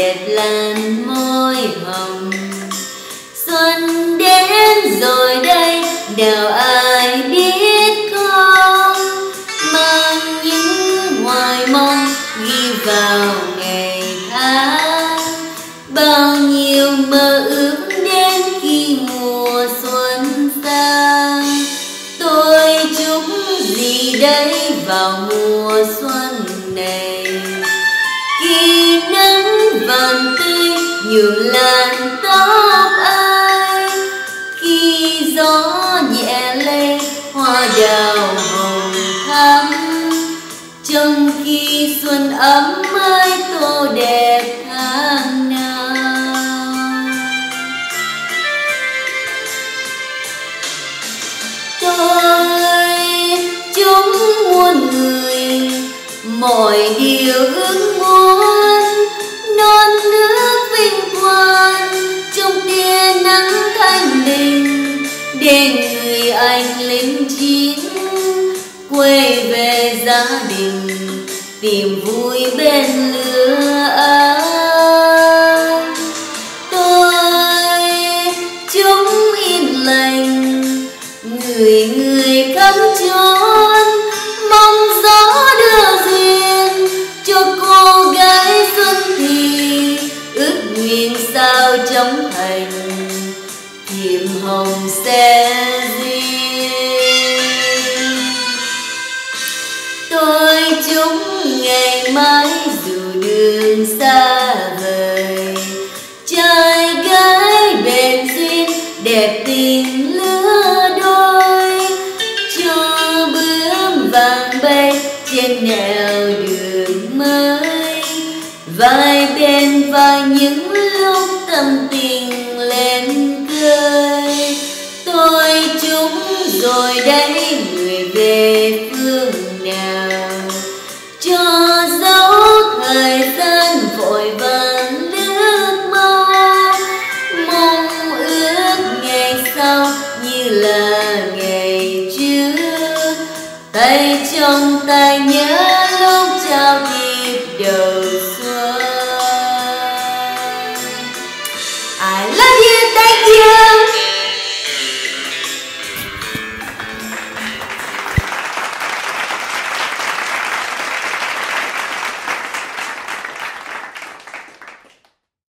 đẹp làn môi hồng. Xuân đến rồi đây, nào ai biết không, mang những hoài mong ghi vào ngày tháng. Bao nhiêu mơ ước đến khi mùa xuân sang. Tôi chúc gì đây vào mùa xuân này, khi nắng vàng tươi nhuộm làn tóc ai, khi gió nhẹ lay hoa đào hồng thắm, trong khi xuân ấm ái tô đẹp tháng nào. Tôi chúc muôn người mọi điều ước muốn, non nước vinh quang trong tia nắng thanh bình, để người anh lính chiến quay về gia đình, tìm vui bên lửa ấm. Tôi chúc yên lành người người khắp chốn, mong gió đưa duyên cho cô gái xuân thì, ước nguyện sao trong thành thiệp hồng sẽ duyên. Tôi chúc ngày mai dù đường xa vời, trai gái bền duyên đẹp tình lứa đôi, cho bướm vàng bay trên nẻo đường mới, vai bên vai những lúc tâm tình lên khơi. Tôi chúc rồi đây người về phương nào, cho dấu thời gian vội vàng nước mau, mong ước ngày sau như là ngày trước, tay trong tay nhớ lúc trao tiếp đầu xuân. I love you, thank you.